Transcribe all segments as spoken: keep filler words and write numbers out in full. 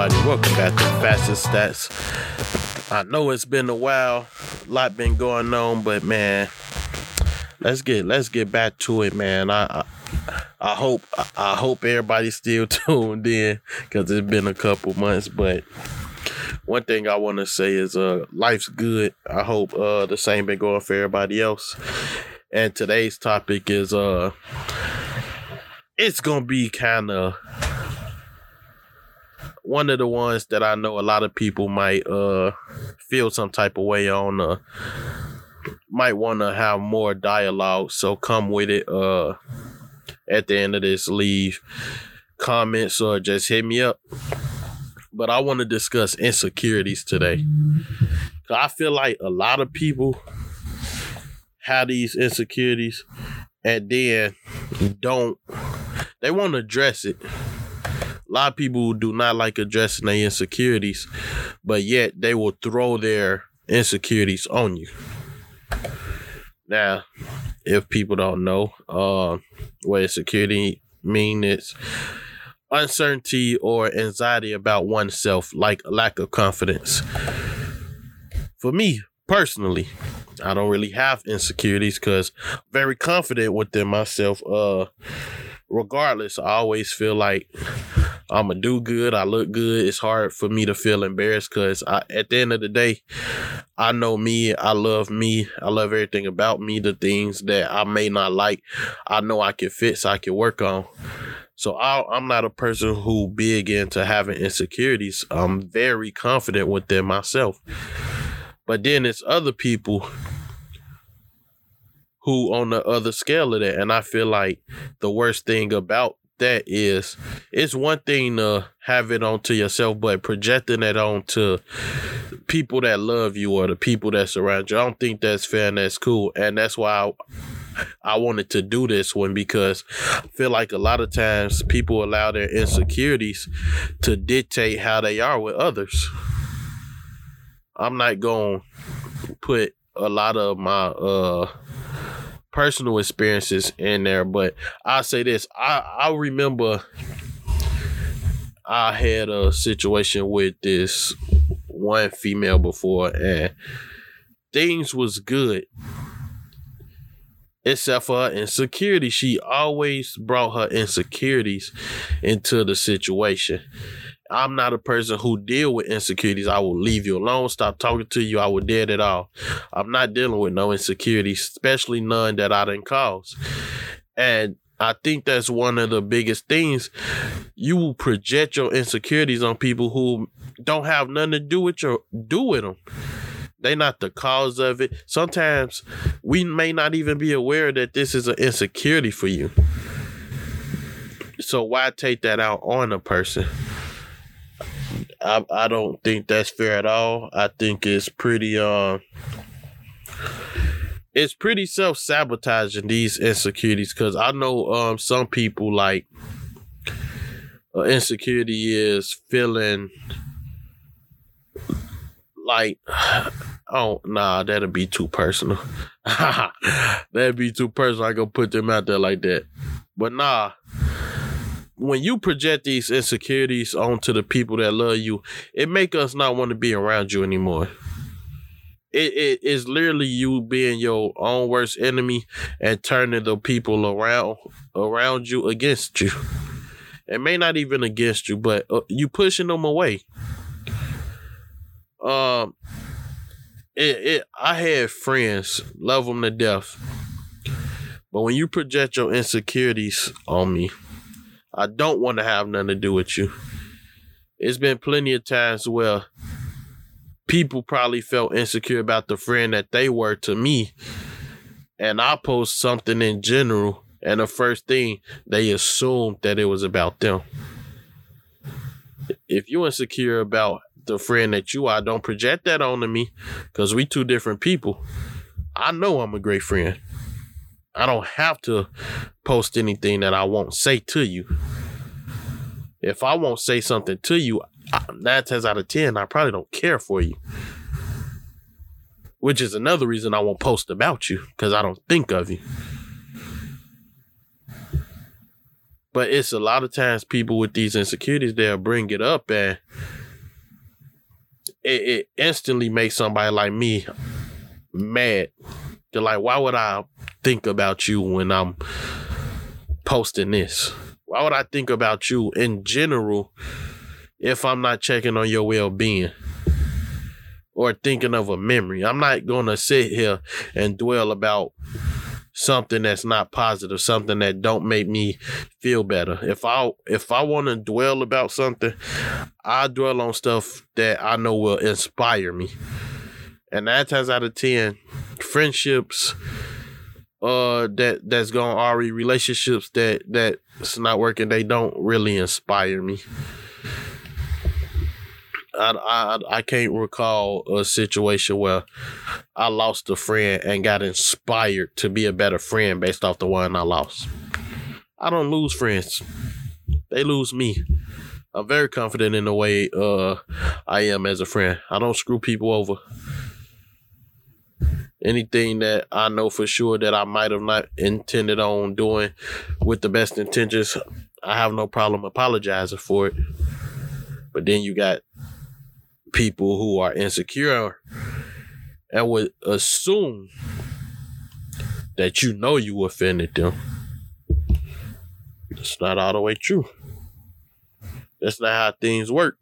everybody? Welcome back to Fastest Stats. I know it's been a while, a lot been going on, but man, let's get let's get back to it, man. I I, I hope I hope everybody's still tuned in because it's been a couple months. But one thing I want to say is, uh, life's good. I hope uh the same been going for everybody else. And today's topic is uh, it's gonna be kind of one of the ones that I know a lot of people might uh feel some type of way on, uh might want to have more dialogue, so come with it. Uh at the end of this, leave comments or just hit me up. But I want to discuss insecurities today. I feel like a lot of people have these insecurities and then don't, they want to address it. A lot of people do not like addressing their insecurities, but yet they will throw their insecurities on you. Now, if people don't know, uh, what insecurity mean, it's uncertainty or anxiety about oneself, like a lack of confidence. For me, personally, I don't really have insecurities because I'm very confident within myself. Uh, regardless, I always feel like I'm going to do good. I look good. It's hard for me to feel embarrassed because at the end of the day, I know me. I love me. I love everything about me. The things that I may not like, I know I can fix, I can work on. So I, I'm not a person who big into having insecurities. I'm very confident within myself. But then it's other people who on the other scale of that. And I feel like the worst thing about that is, it's one thing to have it onto yourself, but projecting it onto people that love you or the people that surround you, I don't think that's fair and that's cool. And that's why I, I wanted to do this one, because I feel like a lot of times people allow their insecurities to dictate how they are with others. I'm not going to put a lot of my uh personal experiences in there, but I'll say this. I, I remember I had a situation with this one female before, and things was good except for her insecurity. She always brought her insecurities into the situation. I'm not a person who deal with insecurities. I will leave you alone, stop talking to you. I will dead it all. I'm not dealing with no insecurities, especially none that I didn't cause. And I think that's one of the biggest things. You will project your insecurities on people who don't have nothing to do with your do with them. They not the cause of it. Sometimes we may not even be aware that this is an insecurity for you. So why take that out on a person? I, I don't think that's fair at all. I think it's pretty uh, it's pretty self-sabotaging, these insecurities, because I know um some people, like, uh, insecurity is feeling like, oh nah, that'd be too personal. That'd be too personal. I gonna put them out there like that. But nah. When you project these insecurities onto the people that love you, it make us not want to be around you anymore. It, it is literally you being your own worst enemy and turning the people around around you against you. It may not even against you, but uh, you pushing them away. Um, it, it I had friends, love them to death, but when you project your insecurities on me, I don't want to have nothing to do with you. It's been plenty of times where people probably felt insecure about the friend that they were to me, and I post something in general, and the first thing, they assumed that it was about them. If you're insecure about the friend that you are, don't project that onto me, because we two different people. I know I'm a great friend. I don't have to post anything that I won't say to you. If I won't say something to you, nine times out of ten, I probably don't care for you. Which is another reason I won't post about you, because I don't think of you. But it's a lot of times people with these insecurities, they'll bring it up and it, it instantly makes somebody like me mad. They're like, why would I think about you when I'm posting this? Why would I think about you in general if I'm not checking on your well-being or thinking of a memory? I'm not going to sit here and dwell about something that's not positive, something that don't make me feel better. If I if I want to dwell about something, I dwell on stuff that I know will inspire me. And nine times out of ten, friendships uh that that's gone already, relationships that that's not working, they don't really inspire me. I, I I can't recall a situation where I lost a friend and got inspired to be a better friend based off the one I lost. I don't lose friends. They lose me. I'm very confident in the way uh, I am as a friend. I don't screw people over. Anything that I know for sure that I might have not intended on doing with the best intentions, I have no problem apologizing for it. But then you got people who are insecure and would assume that you know you offended them. It's not all the way true. That's not how things work.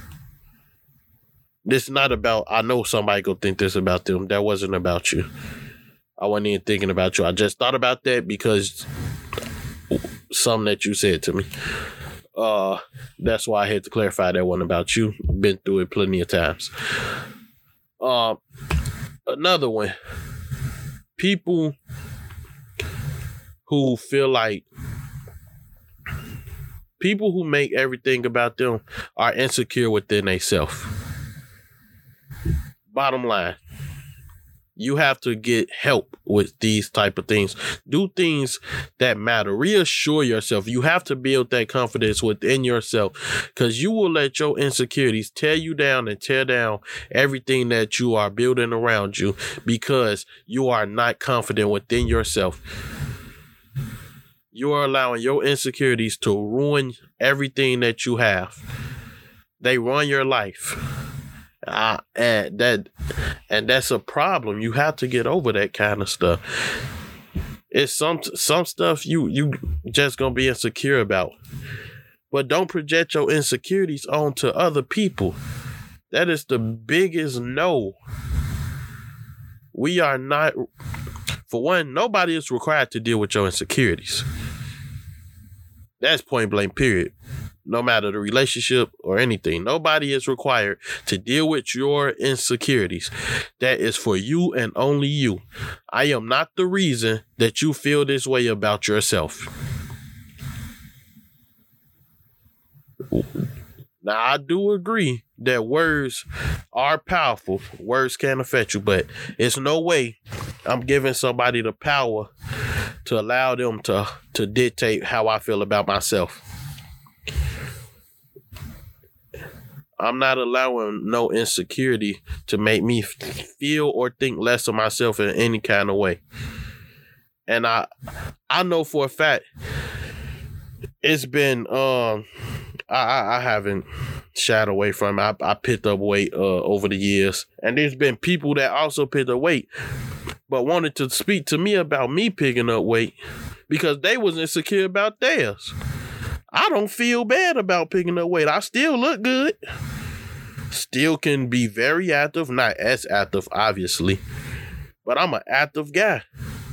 This is not about, I know somebody gonna think this about them. That wasn't about you. I wasn't even thinking about you. I just thought about that because something that you said to me. Uh, that's why I had to clarify that one about you. Been through it plenty of times. Uh, another one. People who feel like people who make everything about them are insecure within themselves. Bottom line, you have to get help with these type of things. Do things that matter. Reassure yourself. You have to build that confidence within yourself, because you will let your insecurities tear you down and tear down everything that you are building around you, because you are not confident within yourself. You are allowing your insecurities to ruin everything that you have. They run your life. Uh, and that and that's a problem. You have to get over that kind of stuff. It's some some stuff you you just gonna be insecure about, but don't project your insecurities onto other people. That is the biggest no. We are not, for one, nobody is required to deal with your insecurities. That's point blank, period. No matter the relationship or anything, nobody is required to deal with your insecurities. That is for you and only you. I am not the reason that you feel this way about yourself. Now, I do agree that words are powerful. Words can affect you, but it's no way I'm giving somebody the power to allow them to, to dictate how I feel about myself. I'm not allowing no insecurity to make me feel or think less of myself in any kind of way. And I I know for a fact it's been um I I haven't shied away from it. I, I picked up weight uh, over the years, and there's been people that also picked up weight but wanted to speak to me about me picking up weight because they was insecure about theirs. I don't feel bad about picking up weight. I still look good. Still can be very active. Not as active, obviously, but I'm an active guy.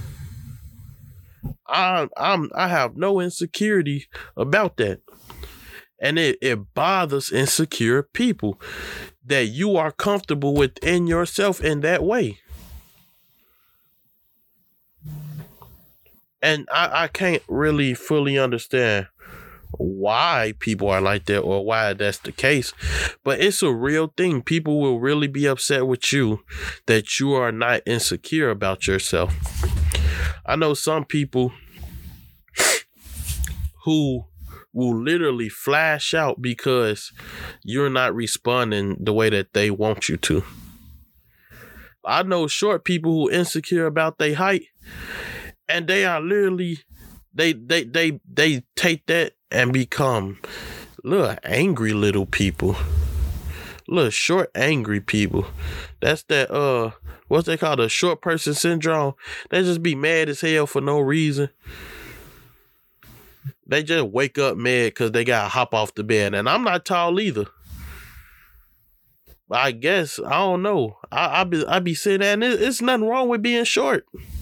I'm, I'm, I have no insecurity about that. And it, it bothers insecure people that you are comfortable within yourself in that way. And I, I can't really fully understand why people are like that or why that's the case, but it's a real thing. People will really be upset with you that you are not insecure about yourself. I know some people who will literally flash out because you're not responding the way that they want you to. I know short people who are insecure about their height, and they are literally they they they they take that and become little angry little people. Little short, angry people. That's that, uh, what's they call the short person syndrome. They just be mad as hell for no reason. They just wake up mad because they got to hop off the bed. And I'm not tall either. I guess, I don't know. I, I be I be sitting there and it, it's nothing wrong with being short.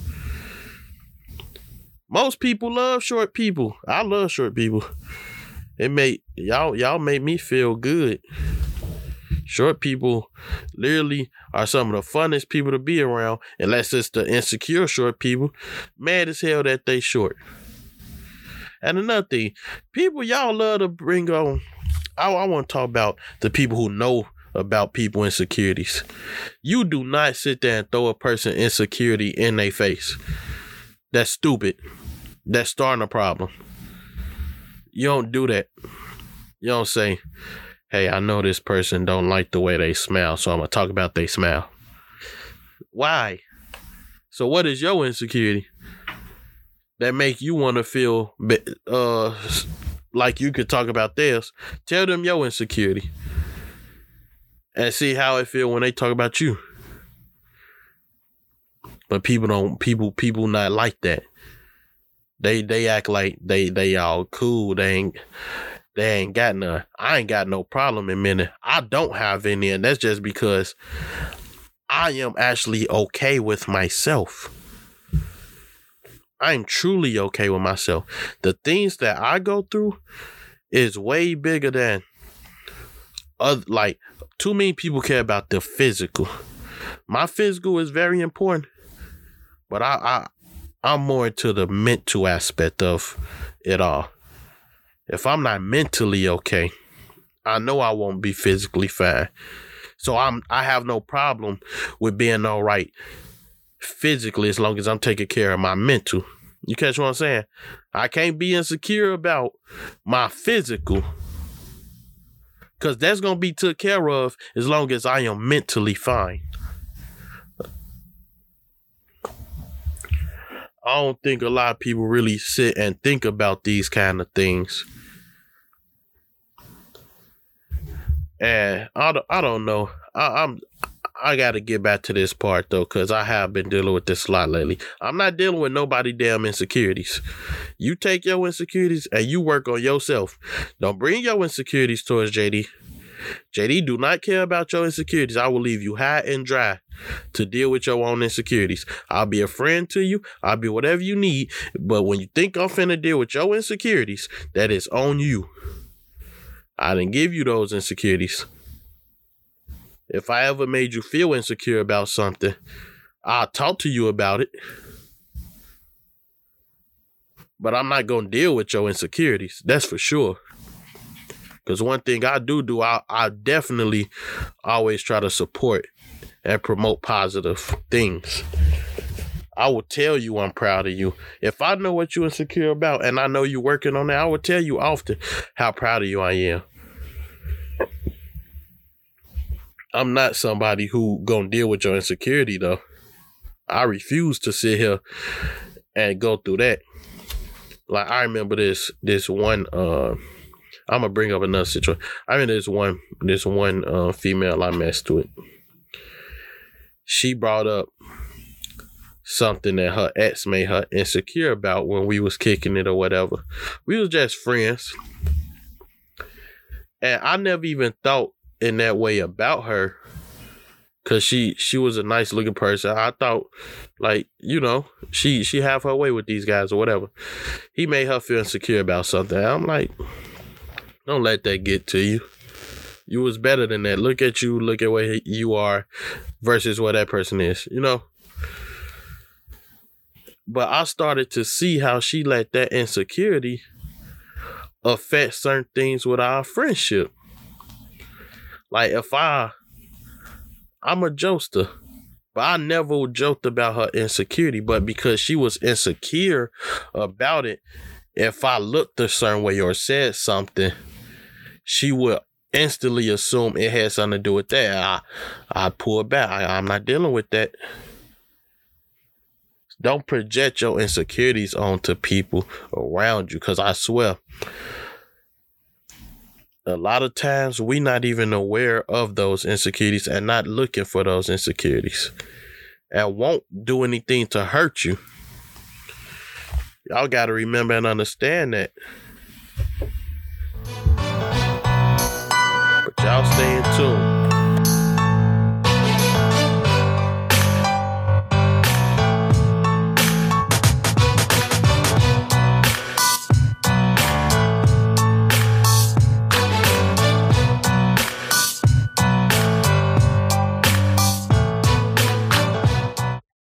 Most people love short people. I love short people. It make y'all y'all make me feel good. Short people literally are some of the funnest people to be around, unless it's the insecure short people. Mad as hell that they short. And another thing, people y'all love to bring on. I, I want to talk about the people who know about people insecurities. You do not sit there and throw a person insecurity in their face. That's stupid. That's starting a problem. You don't do that. You don't say, hey, I know this person don't like the way they smell, so I'm going to talk about they smell. Why? So what is your insecurity that make you want to feel uh like you could talk about theirs? Tell them your insecurity and see how it feel when they talk about you. But people don't, people, people not like that. They, they act like they, they all cool. They ain't, they ain't got none. I ain't got no problem admitting I don't have any. And that's just because I am actually okay with myself. I'm truly okay with myself. The things that I go through is way bigger than other, like, too many people care about the physical. My physical is very important, but I, I, I'm more into the mental aspect of it all. If I'm not mentally okay, I know I won't be physically fine. So I'm, I have no problem with being all right physically as long as I'm taking care of my mental. You catch what I'm saying? I can't be insecure about my physical, because that's going to be took care of as long as I am mentally fine. I don't think a lot of people really sit and think about these kind of things. And I don't, I don't know. I, I'm I got to get back to this part, though, because I have been dealing with this a lot lately. I'm not dealing with nobody damn insecurities. You take your insecurities and you work on yourself. Don't bring your insecurities towards J D. J D do not care about your insecurities. I will leave you high and dry to deal with your own insecurities. I'll be a friend to you. I'll be whatever you need. But when you think I'm finna deal with your insecurities, that is on you. I didn't give you those insecurities. If I ever made you feel insecure about something, I'll talk to you about it. But I'm not going to deal with your insecurities. That's for sure. Because one thing I do do, I, I definitely always try to support and promote positive things. I will tell you I'm proud of you. If I know what you're insecure about and I know you're working on that, I will tell you often how proud of you I am. I'm not somebody who gonna deal with your insecurity, though. I refuse to sit here and go through that. Like, I remember this this one, uh, I'm gonna bring up another situation. I remember this one, this one uh, female I messed with. She brought up something that her ex made her insecure about when we was kicking it or whatever. We was just friends. And I never even thought in that way about her, because she she was a nice looking person. I thought, like, you know, she she have her way with these guys or whatever. He made her feel insecure about something. I'm like, don't let that get to you. You was better than that. Look at you, look at where you are versus where that person is, you know. But I started to see how she let that insecurity affect certain things with our friendship. Like, if I, I'm a jokester, but I never joked about her insecurity. But because she was insecure about it, if I looked a certain way or said something, she would instantly assume it had something to do with that. I, I pull back. I, I'm not dealing with that. Don't project your insecurities onto people around you, because I swear, a lot of times we not even aware of those insecurities and not looking for those insecurities and won't do anything to hurt you. Y'all got to remember and understand that. But y'all stay in tune.